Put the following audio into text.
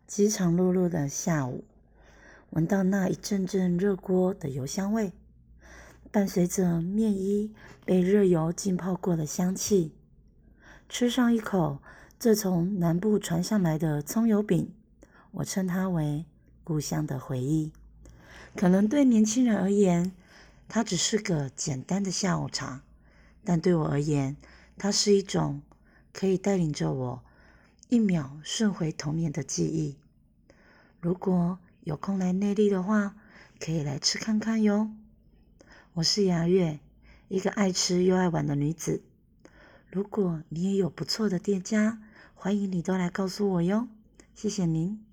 饥肠辘辘的下午，闻到那一阵阵热锅的油香味，伴随着面衣被热油浸泡过的香气，吃上一口这从南部传上来的葱油饼，我称它为故乡的回忆。可能对年轻人而言，它只是个简单的下午茶，但对我而言，它是一种可以带领着我一秒顺回童年的记忆。如果有空来内坜的话，可以来吃看看哟。我是雅月，一个爱吃又爱玩的女子。如果你也有不错的店家，欢迎你都来告诉我哟。谢谢您。